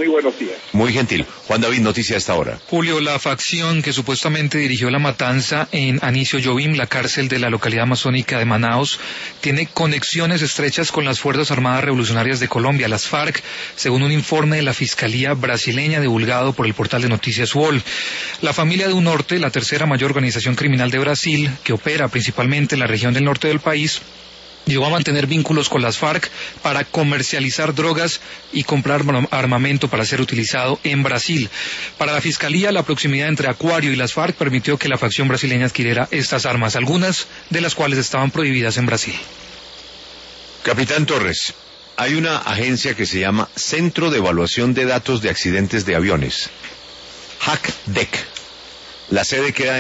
Muy buenos días. Muy gentil. Juan David, noticia a esta hora. Julio, la facción que supuestamente dirigió la matanza en Anicio Jobim, la cárcel de la localidad amazónica de Manaos, tiene conexiones estrechas con las Fuerzas Armadas Revolucionarias de Colombia, las FARC, según un informe de la Fiscalía brasileña divulgado por el portal de noticias UOL. La familia de UNORTE, la tercera mayor organización criminal de Brasil, que opera principalmente en la región del norte del país, llegó a mantener vínculos con las FARC para comercializar drogas y comprar armamento para ser utilizado en Brasil. Para la Fiscalía, la proximidad entre Acuario y las FARC permitió que la facción brasileña adquiriera estas armas, algunas de las cuales estaban prohibidas en Brasil. Capitán Torres, hay una agencia que se llama Centro de Evaluación de Datos de Accidentes de Aviones, HACDEC. La sede queda